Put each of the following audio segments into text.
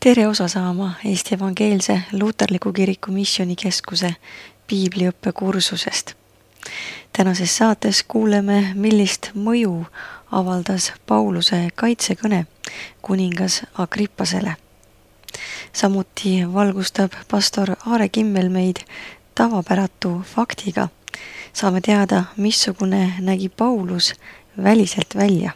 Tere osa saama Eesti Evangeelse Luterliku Kiriku Missioonikeskuse piibliõppekursusest. Tänases saates kuuleme, millist mõju avaldas Pauluse kaitsekõne kuningas Agrippasele. Samuti valgustab pastor Aare Kimmel meid tavapäratu faktiga. Saame teada, missugune nägi Paulus väliselt välja.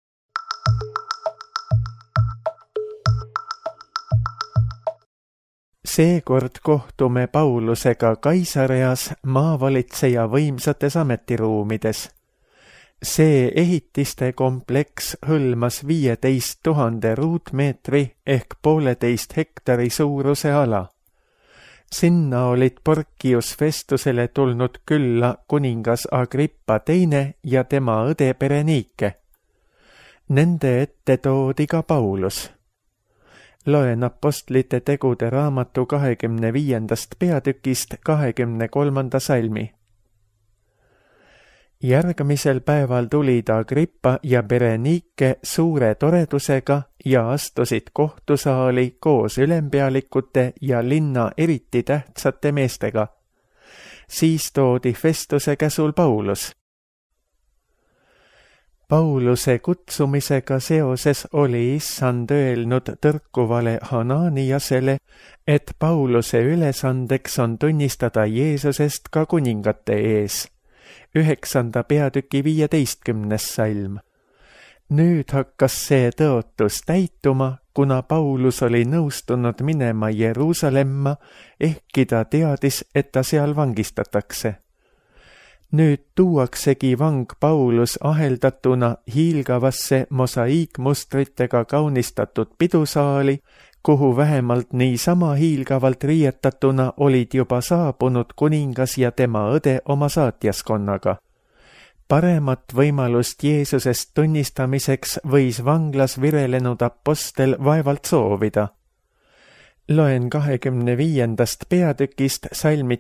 Seekord kohtume Paulusega Kaisareas maavalitseja võimsates ametiruumides. See ehitiste kompleks hõlmas 15 000 ruutmeetri ehk 1,5 hektari suuruse ala. Sinna olid Porcius Festusele tulnud külla kuningas Agrippa II ja tema õde Berenike. Nende ette toodi ka Paulus. Loen Apostlite tegude raamatu 25. peatükist 23. salmi. Järgmisel päeval tulid Agrippa ja Berenike suure toredusega ja astusid kohtusaali koos ülempealikute ja linna eriti tähtsate meestega. Siis toodi Festuse käsul Paulus. Pauluse kutsumisega seoses oli issand öelnud tõrkuvale Hananiasele, et Pauluse ülesandeks on tunnistada Jeesusest ka kuningate ees. 9. peatüki 15. salm. Nüüd hakkas see tõotus täituma, kuna Paulus oli nõustunud minema Jeruusalemma, ehkki ta teadis, et ta seal vangistatakse. Nüüd tuuaksegi vang Paulus aheldatuna hiilgavasse mosaiikmustritega kaunistatud pidusaali, kuhu vähemalt niisama hiilgavalt riietatuna olid juba saabunud kuningas ja tema õde oma saatjaskonnaga. Paremat võimalust Jeesusest tunnistamiseks võis vanglas virelenud apostel vaevalt soovida. Loen 25. peatükist salmid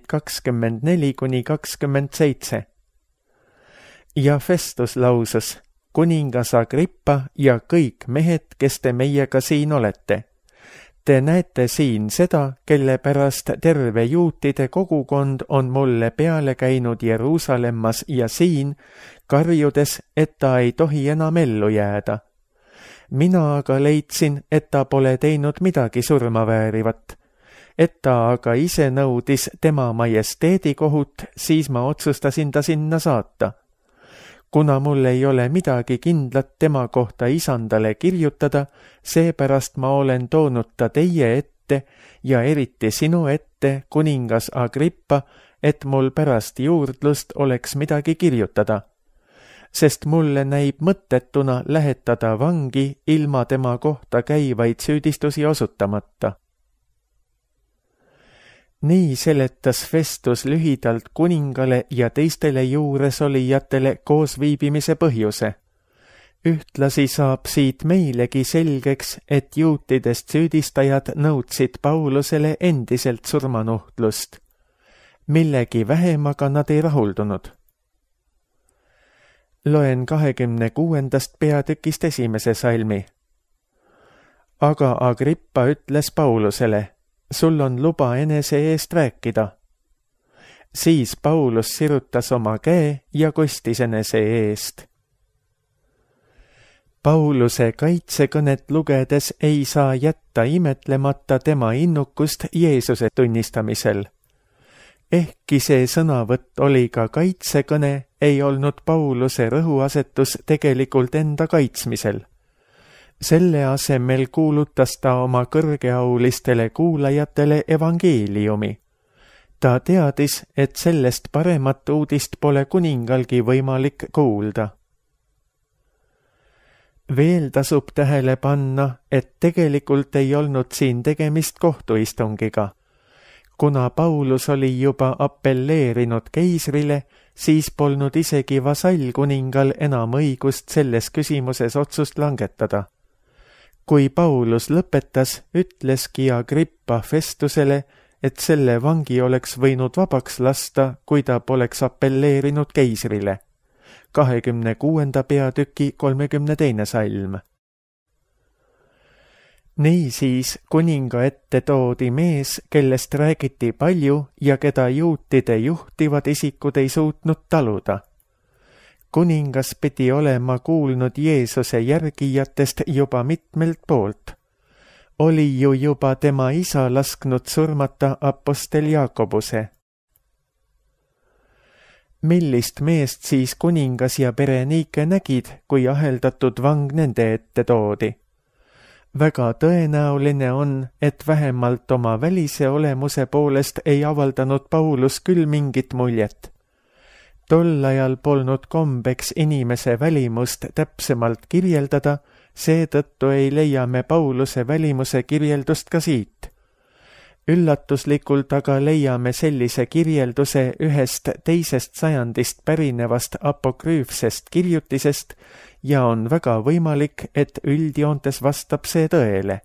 24–27. Ja Festus lausus, kuningas Agrippa ja kõik mehed, kes te meiega siin olete. Te näete siin seda, kelle pärast terve juutide kogukond on mulle peale käinud Jeruusalemmas ja siin, karjudes, et ta ei tohi enam ellu jääda. Mina aga leidsin, et ta pole teinud midagi surmaväärivat. Et ta aga ise nõudis tema majesteedi kohut, siis ma otsustasin ta sinna saata. Kuna mul ei ole midagi kindlat tema kohta isandale kirjutada, seepärast ma olen toonud ta teie ette ja eriti sinu ette, kuningas Agrippa, et mul pärast juurdlust oleks midagi kirjutada. Sest mulle näib mõttetuna lähetada vangi ilma tema kohta käivaid süüdistusi osutamata. Nii seletas Festus lühidalt kuningale ja teistele juuresolijatele koosviibimise põhjuse. Ühtlasi saab siit meilegi selgeks, et juutidest süüdistajad nõudsid Paulusele endiselt surmanuhtlust. Millegi vähemaga nad ei rahuldunud. Loen 26. peatükist 1. salmi. Aga Agrippa ütles Paulusele, sul on luba enese eest rääkida. Siis Paulus sirutas oma käe ja kostis enese eest. Pauluse kaitsekõnet lugedes ei saa jätta imetlemata tema innukust Jeesuse tunnistamisel. Ehkki see sõnavõtt oli ka kaitsekõne, ei olnud Pauluse rõhuasetus tegelikult enda kaitsmisel. Selle asemel kuulutas ta oma kõrgeaulistele kuulajatele evangeeliumi. Ta teadis, et sellest paremat uudist pole kuningalgi võimalik kuulda. Veel tasub tähele panna, et tegelikult ei olnud siin tegemist kohtuistungiga. Kuna Paulus oli juba appelleerinud keisrile, siis polnud isegi vasallkuningal enam õigust selles küsimuses otsust langetada. Kui Paulus lõpetas, ütleski Agrippa Festusele, et selle vangi oleks võinud vabaks lasta, kui ta poleks appelleerinud keisrile. 26. peatüki 32. salm. Niisiis kuninga ette toodi mees, kellest räägiti palju ja keda juutide juhtivad isikud ei suutnud taluda. Kuningas pidi olema kuulnud Jeesuse järgijatest juba mitmelt poolt. Oli ju juba tema isa lasknud surmata apostel Jaakobuse. Millist meest siis kuningas ja Bereniike nägid, kui aheldatud vang nende ette toodi? Väga tõenäoline on, et vähemalt oma välise olemuse poolest ei avaldanud Paulus küll mingit muljet. Tol ajal polnud kombeks inimese välimust täpsemalt kirjeldada, seetõttu ei leia me Pauluse välimuse kirjeldust ka siit. Üllatuslikult aga leiame sellise kirjelduse ühest teisest sajandist pärinevast apokrüüfsest kirjutisest ja on väga võimalik, et üldjoontes vastab see tõele.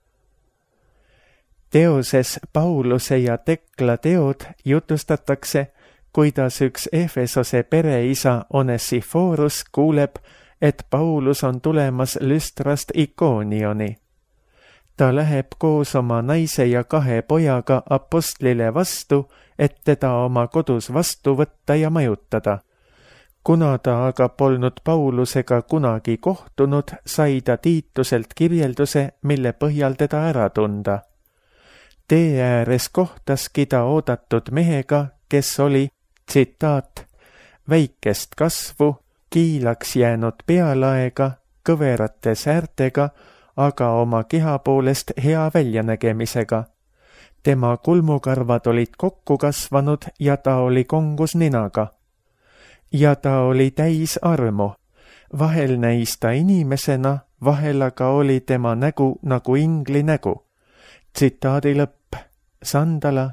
Teoses Pauluse ja Tekla teod jutustatakse, kuidas üks Efesose pereisa Onesiforus kuuleb, et Paulus on tulemas Lüstrast Ikoonioni. Ta läheb koos oma naise ja 2 pojaga apostlile vastu, et teda oma kodus vastu võtta ja majutada. Kuna ta aga polnud Paulusega kunagi kohtunud, sai ta Tiituselt kirjelduse, mille põhjal teda ära tunda. Tee ääres kohtaski ta oodatud mehega, kes oli, tsitaat, väikest kasvu, kiilaks jäänud pealaega, kõverate säärtega, aga oma keha poolest hea väljanägemisega. Tema kulmukarvad olid kokku kasvanud ja ta oli kongus ninaga. Ja ta oli täis armu. Vahel näis ta inimesena, vahel aga oli tema nägu nagu ingli nägu. Tsitaadi lõpp. Sandala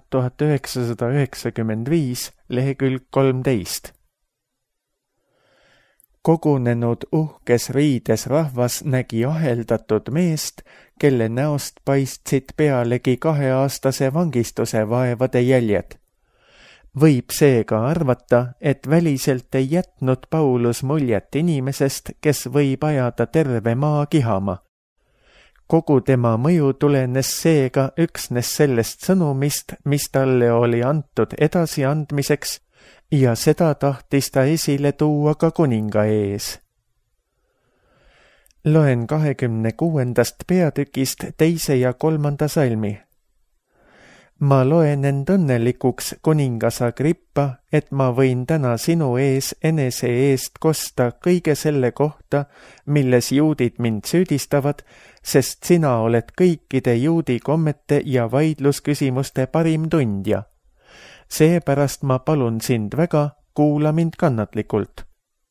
1995, lehekülg 13. Kogunenud uhkes riides rahvas nägi aheldatud meest, kelle näost paistsid pealegi 2-aastase vangistuse vaevade jäljed. Võib seega arvata, et väliselt ei jätnud Paulus muljet inimesest, kes võib ajada terve maa kihama. Kogu tema mõju tulenes seega üksnes sellest sõnumist, mis talle oli antud edasiandmiseks, ja seda tahtis ta esile tuua ka kuninga ees. Loen 26. peatükist 2. ja 3. salmi. Ma loen end õnnelikuks, kuningas Agrippa, et ma võin täna sinu ees enese eest kosta kõige selle kohta, milles juudid mind süüdistavad, sest sina oled kõikide juudi kommete ja vaidlusküsimuste parim tundja. Seepärast ma palun sind väga, kuula mind kannatlikult.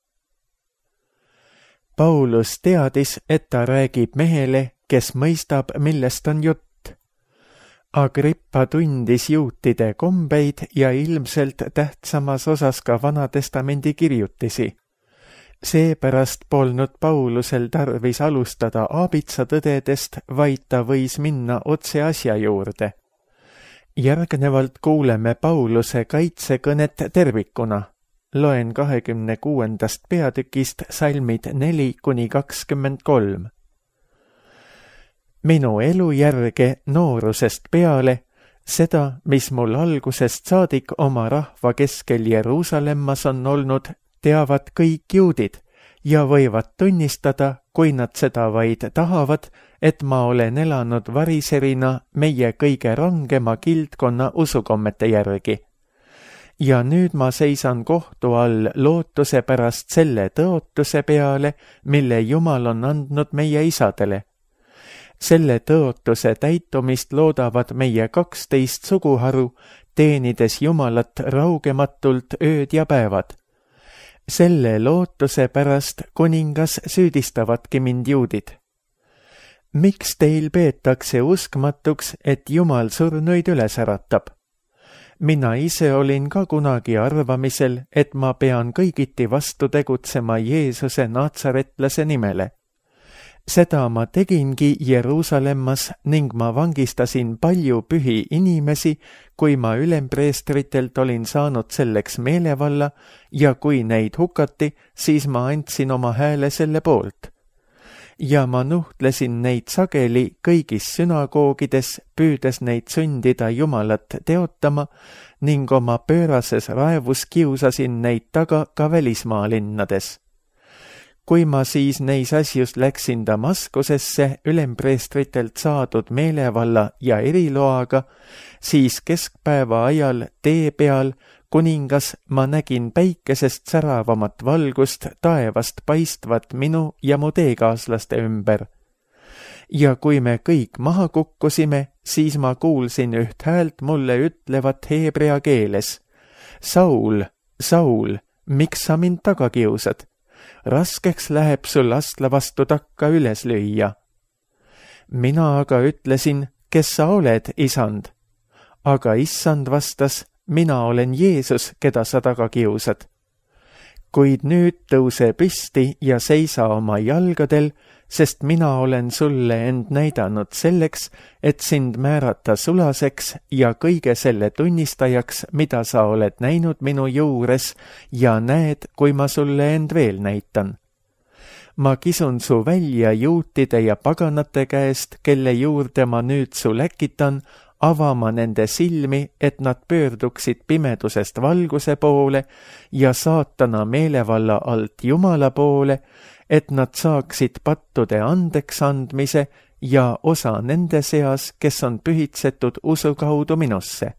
Paulus teadis, et ta räägib mehele, kes mõistab, millest on jutt. Agrippa tundis juutide kombeid ja ilmselt tähtsamas osas ka Vanatestamendi kirjutisi. Seepärast polnud Paulusel tarvis alustada aabitsatõdedest, vaid ta võis minna otse asja juurde. Järgnevalt kuuleme Pauluse kaitsekõnet tervikuna. Loen 26. peatükist salmid 4-23. Minu elujärge noorusest peale, seda, mis mul algusest saadik oma rahva keskel Jeruusalemmas on olnud, teavad kõik juudid ja võivad tunnistada, kui nad seda vaid tahavad, et ma olen elanud variserina meie kõige rangema kildkonna usukommete järgi. Ja nüüd ma seisan kohtu all lootuse pärast selle tõotuse peale, mille Jumal on andnud meie isadele. Selle tõotuse täitumist loodavad meie 12 suguharu, teenides Jumalat raugematult ööd ja päevad. Selle lootuse pärast kuningas süüdistavadki mind juudid. Miks teil peetakse uskmatuks, et Jumal surnuid üles äratab? Mina ise olin ka kunagi arvamisel, et ma pean kõigiti vastu tegutsema Jeesuse natsaretlase nimele. Seda ma tegingi Jeruusalemmas ning ma vangistasin palju pühi inimesi, kui ma ülempreestritelt olin saanud selleks meelevalla ja kui neid hukati, siis ma andsin oma hääle selle poolt. ja ma nuhtlesin neid sageli kõigis sünagoogides, püüdes neid sundida Jumalat teotama ning oma pöörases raevus kiusasin neid taga ka välismaa linnades. Kui ma siis neis asjus läksin Damaskusesse ülempreestritelt saadud meelevalla ja eriloaga, siis keskpäeva ajal tee peal kuningas ma nägin päikesest säravamat valgust taevast paistvat minu ja mu teekaaslaste ümber. Ja kui me kõik maha kukkusime, siis ma kuulsin üht häält mulle ütlevat heebrea keeles: Saul, Saul, miks sa mind taga kiusad? Raskeks läheb sul astla vastu takka üles lüüa. Mina aga ütlesin: kes sa oled, isand? Aga issand vastas: mina olen Jeesus, keda sa taga kiusad. Kuid nüüd tõuse püsti ja seisa oma jalgadel, sest mina olen sulle end näidanud selleks, et sind määrata sulaseks ja kõige selle tunnistajaks, mida sa oled näinud minu juures, ja näed, kui ma sulle end veel näitan. Ma kisun su välja juutide ja paganate käest, kelle juurde ma nüüd su läkitan, avama nende silmi, et nad pöörduksid pimedusest valguse poole ja saatana meelevalla alt Jumala poole, et nad saaksid pattude andeks andmise ja osa nende seas, kes on pühitsetud usu kaudu minusse.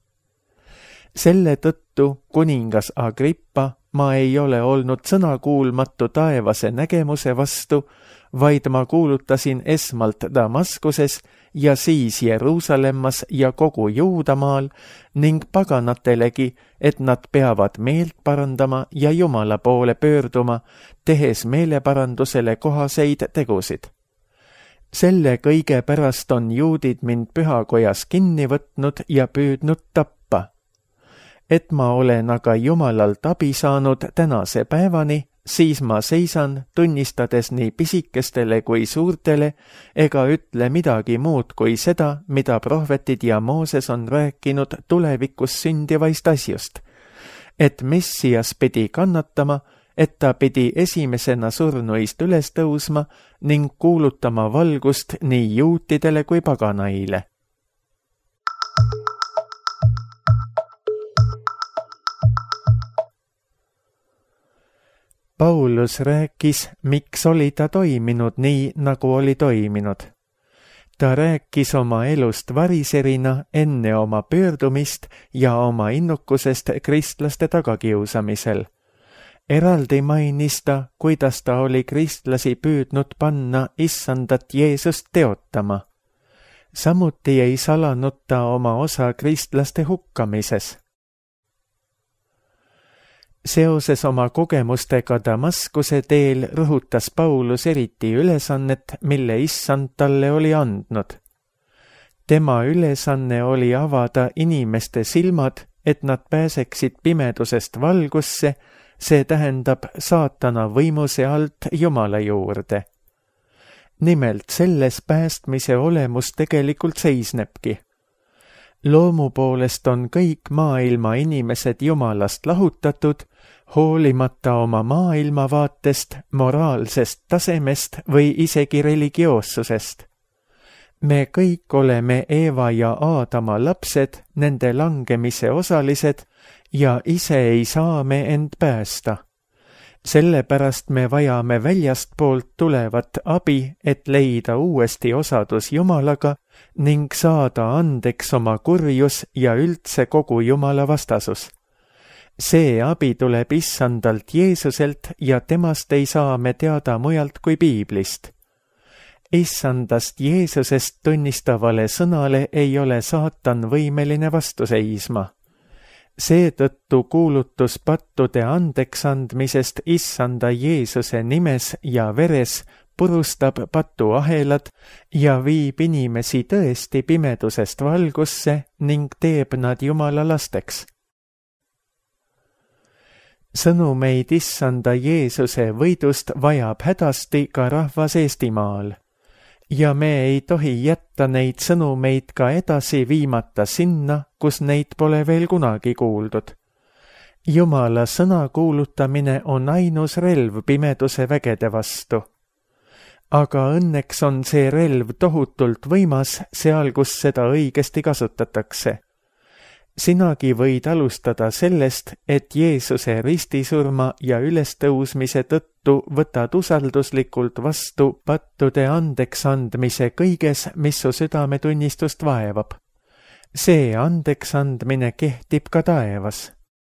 Selle tõttu, kuningas Agrippa, ma ei ole olnud sõnakuulmatu taevase nägemuse vastu, vaid ma kuulutasin esmalt Damaskuses ja siis Jeruusalemmas ja kogu Juudamaal ning paganatelegi, et nad peavad meelt parandama ja Jumala poole pöörduma, tehes meeleparandusele kohaseid tegusid. Selle kõige pärast on juudid mind pühakojas kinni võtnud ja püüdnud tappa. Et ma olen aga Jumalalt abi saanud tänase päevani, siis ma seisan, tunnistades nii pisikestele kui suurtele, ega ütle midagi muud kui seda, mida prohvetid ja Mooses on rääkinud tulevikus sündivaist asjust. Et Messias pidi kannatama, et ta pidi esimesena surnuist üles tõusma ning kuulutama valgust nii juutidele kui paganaile. Paulus rääkis, miks oli ta toiminud nii, nagu oli toiminud. Ta rääkis oma elust variserina enne oma pöördumist ja oma innukusest kristlaste tagakiusamisel. Eraldi mainis ta, kuidas ta oli kristlasi püüdnud panna issandat Jeesust teotama. Samuti ei salanud ta oma osa kristlaste hukkamises. Seoses oma kogemustega Damaskuse teel rõhutas Paulus eriti ülesannet, mille issand talle oli andnud. Tema ülesanne oli avada inimeste silmad, et nad pääseksid pimedusest valgusse, see tähendab saatana võimuse alt Jumala juurde. Nimelt selles päästmise olemus tegelikult seisnebki. Loomu poolest on kõik maailma inimesed Jumalast lahutatud, hoolimata oma maailmavaatest, moraalsest tasemest või isegi religioossusest. Me kõik oleme Eeva ja Aadama lapsed, nende langemise osalised ja ise ei saa me end päästa. Sellepärast me vajame väljastpoolt tulevat abi, et leida uuesti osadus Jumalaga ning saada andeks oma kurjus ja üldse kogu Jumala vastasus. See abi tuleb issandalt Jeesuselt ja temast ei saa me teada mujalt kui Piiblist. Issandast Jeesusest tunnistavale sõnale ei ole saatan võimeline vastu seisma. Seetõttu kuulutus pattude andeksandmisest issanda Jeesuse nimes ja veres purustab patuahelad ja viib inimesi tõesti pimedusest valgusse ning teeb nad Jumala lasteks. Sõnumeid issanda Jeesuse võidust vajab hädasti ka rahvas Eestimaal. Ja me ei tohi jätta neid sõnumeid ka edasi viimata sinna, kus neid pole veel kunagi kuuldud. Jumala sõna kuulutamine on ainus relv pimeduse vägede vastu. aga õnneks on see relv tohutult võimas seal, kus seda õigesti kasutatakse. Sinagi võid alustada sellest, et Jeesuse ristisurma ja ülestõusmise tõttu võtad usalduslikult vastu pattude andeks andmise kõiges, mis su südametunnistust vaevab. See andeks andmine kehtib ka taevas.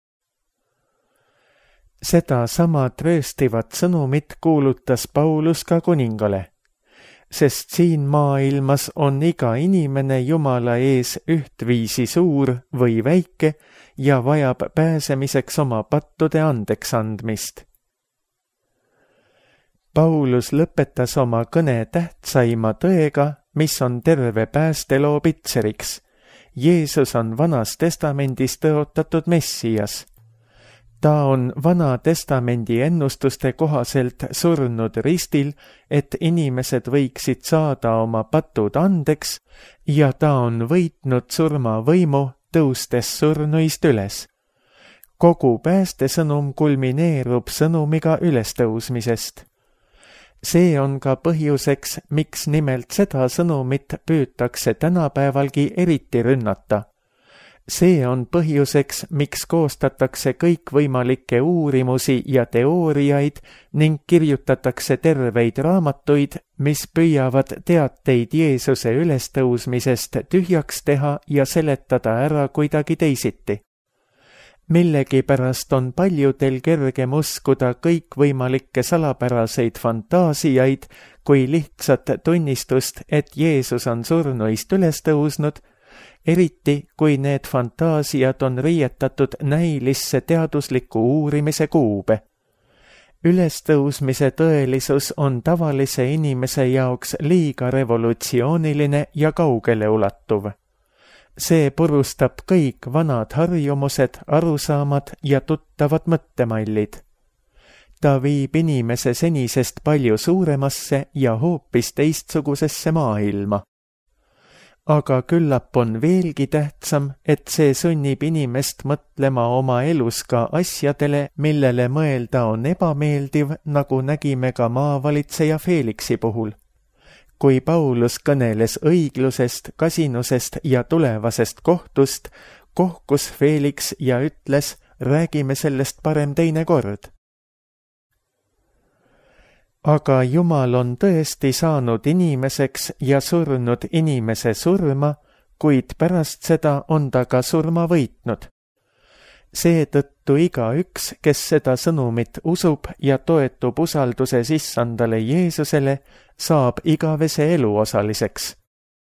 Seda sama trööstivat sõnumit kuulutas Paulus ka kuningale, sest siin maailmas on iga inimene Jumala ees ühtviisi suur või väike ja vajab pääsemiseks oma pattude andeks andmist. Paulus lõpetas oma kõne tähtsaima tõega, mis on terve päästeloo pitseriks. Jeesus on Vanas Testamendis tõotatud Messias. Ta on Vana Testamendi ennustuste kohaselt surnud ristil, et inimesed võiksid saada oma patud andeks, ja ta on võitnud surmavõimu, tõustes surnuist üles. Kogu päästesõnum kulmineerub sõnumiga ülestõusmisest. See on ka põhjuseks, miks nimelt seda sõnumit püütakse tänapäevalgi eriti rünnata. See on põhjuseks, miks koostatakse kõikvõimalikke uurimusi ja teooriaid ning kirjutatakse terveid raamatuid, mis püüavad teateid Jeesuse ülestõusmisest tühjaks teha ja seletada ära kuidagi teisiti. Millegipärast on paljudel kergem uskuda kõikvõimalikke salapäraseid fantaasiaid kui lihtsat tunnistust, et Jeesus on surnuist üles tõusnud, eriti kui need fantaasiad on riietatud näilisse teadusliku uurimise kuube. Ülestõusmise tõelisus on tavalise inimese jaoks liiga revolutsiooniline ja kaugele ulatuv. See purustab kõik vanad harjumused, arusaamad ja tuttavad mõttemallid. Ta viib inimese senisest palju suuremasse ja hoopis teistsugusesse maailma. Aga küllap on veelgi tähtsam, et see sunnib inimest mõtlema oma elus ka asjadele, millele mõelda on ebameeldiv, nagu nägime ka maavalitseja Felixi puhul. Kui Paulus kõneles õiglusest, kasinusest ja tulevasest kohtust, kohkus Felix ja ütles, räägime sellest parem teine kord. Aga Jumal on tõesti saanud inimeseks ja surnud inimese surma, kuid pärast seda on ta ka surma võitnud. Seetõttu igaüks, kes seda sõnumit usub ja toetub usalduses issandale Jeesusele, saab igavese elu osaliseks.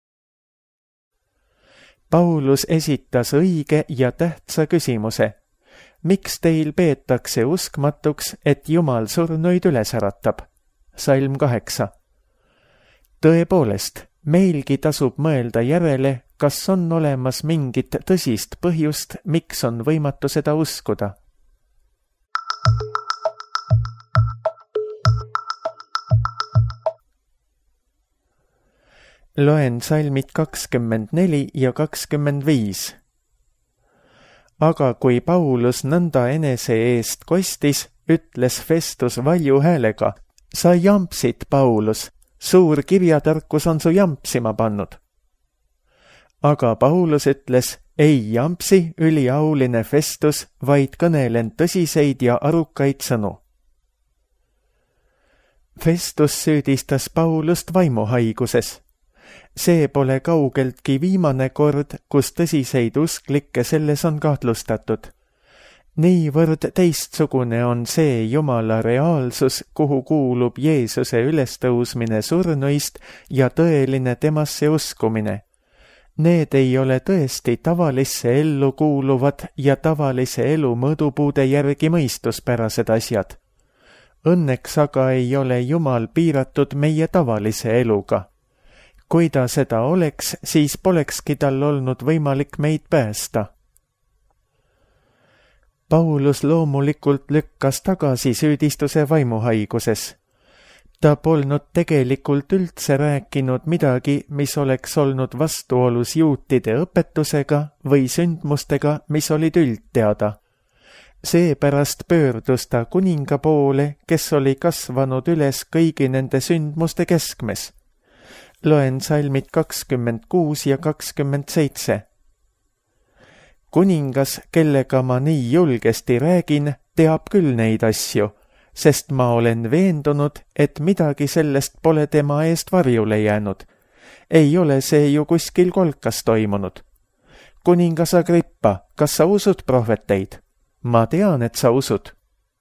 Paulus esitas õige ja tähtsa küsimuse. Miks teil peetakse uskmatuks, et Jumal surnuid üles äratab? Salm 8. Tõepoolest, meilgi tasub mõelda järele, kas on olemas mingit tõsist põhjust, miks on võimatu seda uskuda. Loen salmid 24 ja 25. Aga kui Paulus nõnda enese eest kostis, ütles Festus valju häälega, sa jampsid, Paulus, suur kirjatarkus on su jampsima pannud. Aga Paulus ütles, ei jampsi, üliauline Festus, vaid kõnelen tõsiseid ja arukaid sõnu. Festus süüdistas Paulust vaimuhaiguses. See pole kaugeltki viimane kord, kus tõsiseid usklikke selles on kahtlustatud. Niivõrd teistsugune on see Jumala reaalsus, kuhu kuulub Jeesuse ülestõusmine surnuist ja tõeline temasse uskumine. Need ei ole tõesti tavalisse ellu kuuluvad ja tavalise elu mõõdupuude järgi mõistuspärased asjad. Õnneks aga ei ole Jumal piiratud meie tavalise eluga. Kui ta seda oleks, siis polekski tal olnud võimalik meid päästa. Paulus loomulikult lükkas tagasi süüdistuse vaimuhaiguses. Ta polnud tegelikult üldse rääkinud midagi, mis oleks olnud vastuolus juutide õpetusega või sündmustega, mis olid üldteada. Seepärast pöördus ta kuninga poole, kes oli kasvanud üles kõigi nende sündmuste keskmes. Loen salmid 26 ja 27. Kuningas, kellega ma nii julgesti räägin, teab küll neid asju, sest ma olen veendunud, et midagi sellest pole tema eest varjule jäänud. Ei ole see ju kuskil kolkas toimunud. Kuningas Agrippa, kas sa usud prohveteid? Ma tean, et sa usud.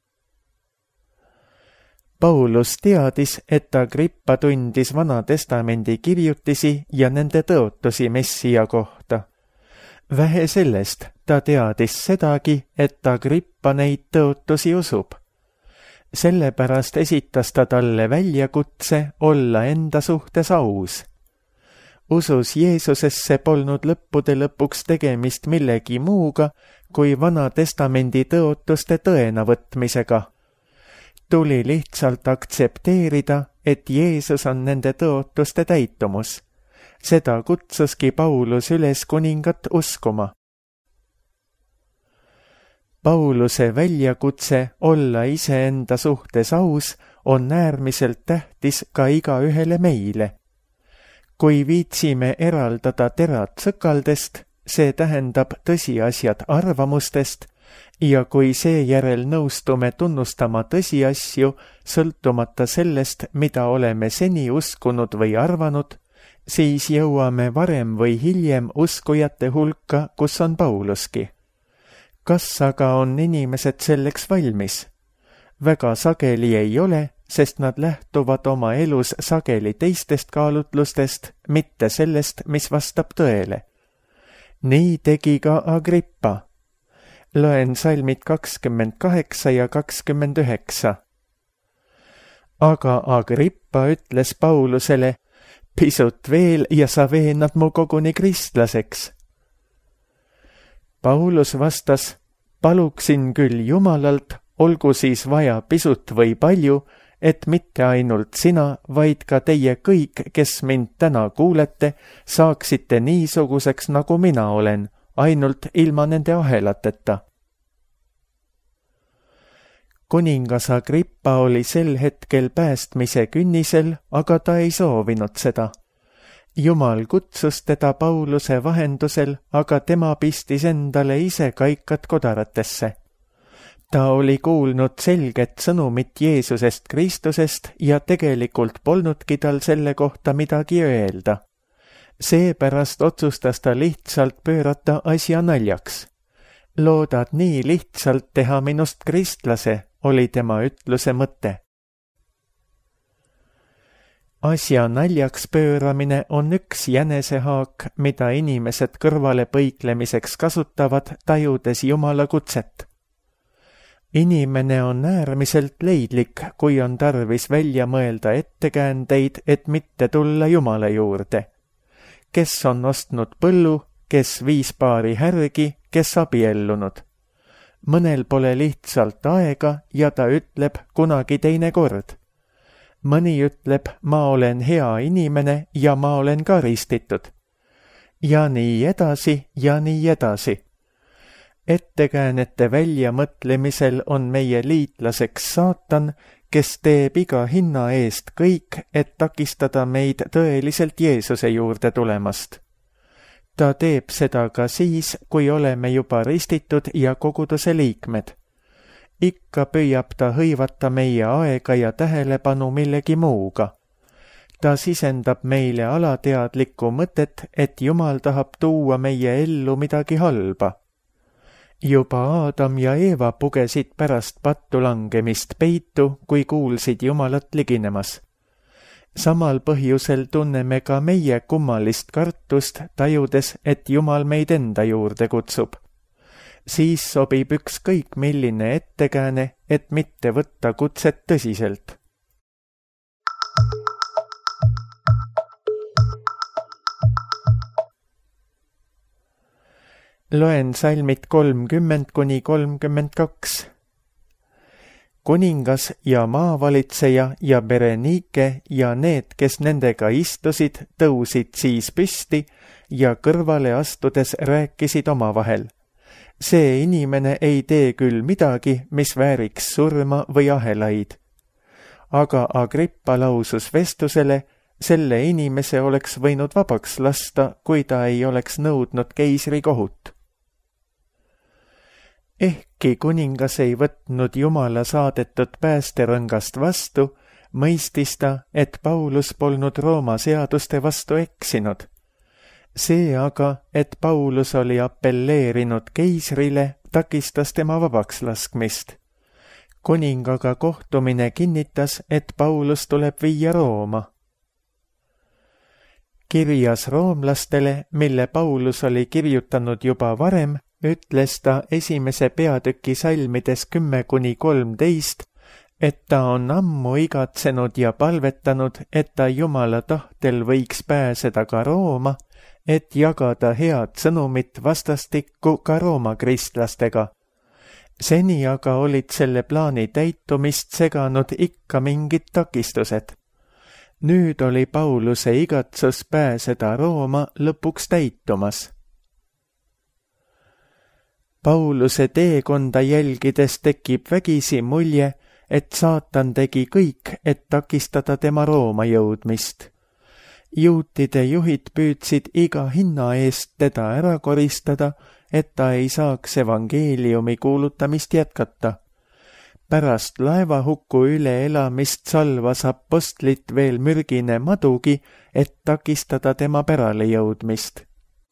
Paulus teadis, et Agrippa tundis Vana Testamendi kirjutisi ja nende tõotusi Messia kohta. Vähe sellest, ta teadis sedagi, et Agrippa neid tõotusi usub. Sellepärast esitas ta talle väljakutse olla enda suhtes aus. Usus Jeesusesse polnud lõppude lõpuks tegemist millegi muuga kui Vana Testamendi tõotuste tõena võtmisega. Tuli lihtsalt aktsepteerida, et Jeesus on nende tõotuste täitumus. Seda kutsuski Paulus üles kuningat uskuma. Pauluse väljakutse olla iseenda suhtes aus on äärmiselt tähtis ka igaühele meile. Kui viitsime eraldada terad sõkaldest, see tähendab tõsiasjad arvamustest, ja kui seejärel nõustume tunnustama tõsiasju, sõltumata sellest, mida oleme seni uskunud või arvanud, siis jõuame varem või hiljem uskujate hulka, kus on Pauluski. Kas aga on inimesed selleks valmis? Väga sageli ei ole, sest nad lähtuvad oma elus sageli teistest kaalutlustest, mitte sellest, mis vastab tõele. Nii tegi ka Agrippa. Loen salmid 28 ja 29. Aga Agrippa ütles Paulusele, pisut veel ja sa veenad mu koguni kristlaseks. Paulus vastas, paluksin küll Jumalalt, olgu siis vaja pisut või palju, et mitte ainult sina, vaid ka teie kõik, kes mind täna kuulete, saaksite niisuguseks, nagu mina olen, ainult ilma nende ahelateta. Kuningas Agrippa oli sel hetkel päästmise künnisel, aga ta ei soovinud seda. Jumal kutsus teda Pauluse vahendusel, aga tema pistis endale ise kaikad kodaratesse. Ta oli kuulnud selget sõnumit Jeesusest Kristusest ja tegelikult polnudki tal selle kohta midagi öelda. Seepärast otsustas ta lihtsalt pöörata asja naljaks. Loodad nii lihtsalt teha minust kristlase, oli tema ütluse mõte. Asja naljaks pööramine on üks jänesehaak, mida inimesed kõrvale põiklemiseks kasutavad, tajudes Jumala kutset. Inimene on äärmiselt leidlik, kui on tarvis välja mõelda ettekäändeid, et mitte tulla Jumala juurde. Kes on ostnud põllu, kes 5 paari härgi, kes abiellunud. Mõnel pole lihtsalt aega ja ta ütleb kunagi teine kord. Mõni ütleb, ma olen hea inimene ja ma olen karistitud. Ja nii edasi ja nii edasi. Ettekäänete väljamõtlemisel on meie liitlaseks saatan, kes teeb iga hinna eest kõik, et takistada meid tõeliselt Jeesuse juurde tulemast. Ta teeb seda ka siis, kui oleme juba ristitud ja koguduse liikmed. Ikka püüab ta hõivata meie aega ja tähelepanu millegi muuga. Ta sisendab meile alateadlikku mõtet, et Jumal tahab tuua meie ellu midagi halba. Juba Aadam ja Eeva pugesid pärast pattu langemist peitu, kui kuulsid Jumalat liginemas. Samal põhjusel tunneme ka meie kummalist kartust, tajudes, et Jumal meid enda juurde kutsub. Siis sobib ükskõik milline ettekääne, et mitte võtta kutset tõsiselt. Loen salmid 30 kuni 32. Kuningas ja maavalitseja ja Bereniike ja need, kes nendega istusid, tõusid siis püsti ja kõrvale astudes rääkisid omavahel. See inimene ei tee küll midagi, mis vääriks surma või ahelaid. Aga Agrippa lausus Festusele, selle inimese oleks võinud vabaks lasta, kui ta ei oleks nõudnud keisri kohut. Ehkki kuningas ei võtnud Jumala saadetud päästerõngast vastu, mõistis ta, et Paulus polnud Rooma seaduste vastu eksinud. See aga, et Paulus oli appelleerinud keisrile, takistas tema vabaks laskmist. Kuningaga kohtumine kinnitas, et Paulus tuleb viia Rooma. Kirjas roomlastele, mille Paulus oli kirjutanud juba varem, ütles ta esimese peatüki salmides 10-13, et ta on ammu igatsenud ja palvetanud, et ta Jumala tahtel võiks pääseda ka Rooma, et jagada head sõnumit vastastikku ka Rooma kristlastega. Seni aga olid selle plaani täitumist seganud ikka mingid takistused. Nüüd oli Pauluse igatsus pääseda Rooma lõpuks täitumas. Pauluse teekonda jälgides tekib vägisi mulje, et saatan tegi kõik, et takistada tema Rooma jõudmist. Juutide juhid püüdsid iga hinna eest teda ära koristada, et ta ei saaks evangeeliumi kuulutamist jätkata. Pärast laevahuku üle elamist salvas apostlit veel mürgine madugi, et takistada tema pärale jõudmist.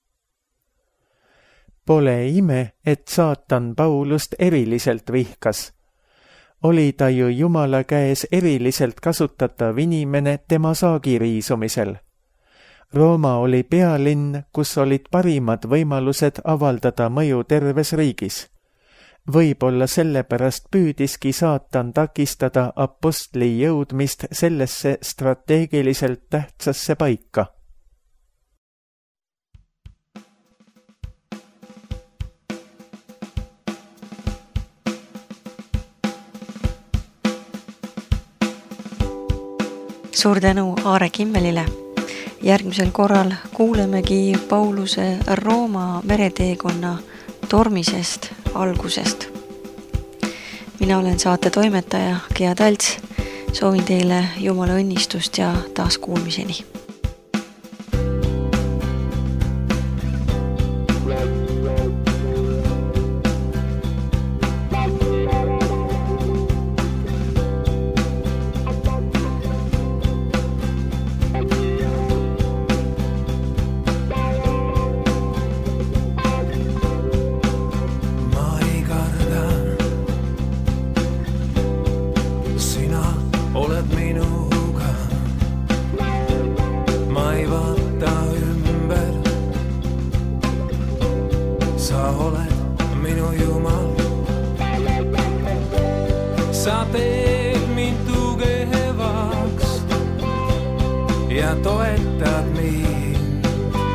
Pole ime, et saatan Paulust eriliselt vihkas. Oli ta ju Jumala käes eriliselt kasutatav inimene tema saagiriisumisel. Rooma oli pealinn, kus olid parimad võimalused avaldada mõju terves riigis. Võib-olla sellepärast püüdiski saatan takistada apostli jõudmist sellesse strateegiliselt tähtsasse paika. Suur tänu Aare Kimmelile. Järgmisel korral kuulemegi Pauluse Rooma mereteekonna tormisest algusest. Mina olen saate toimetaja Gea Talts. Soovin teile Jumala õnnistust ja taas kuulmiseni. Sa teed mind tugevaks ja toetad mind.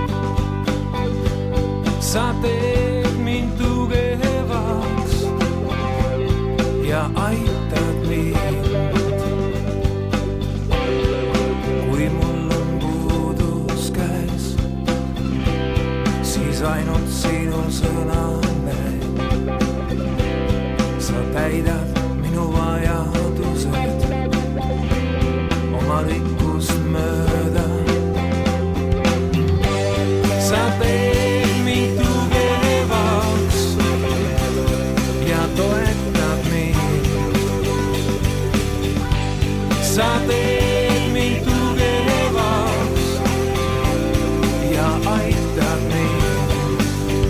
Sa teed mind tugevaks ja aitad mind. Kui mul on puudus käes, siis ainult sinu sõna näeb. Sa täidad minu vajadused oma rikkust mööda. Sa teed mind tugevaks ja toetad mind. Sa teed mind tugevaks ja aitad mind.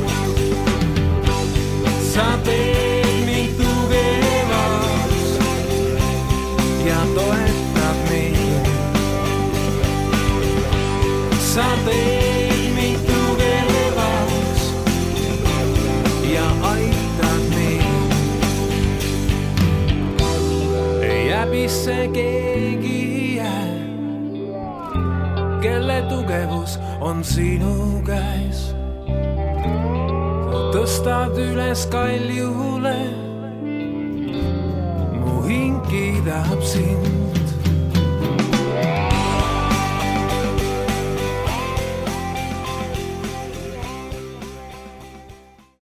Sa teed mind tugevaks ja toetad mind. Sa teed mind tugevaks ja aitad mind. Ei häbisse keegi jää, kelle tugevus on sinu käes. Sa tõstad üles kaljule, mu hing kiidab sind.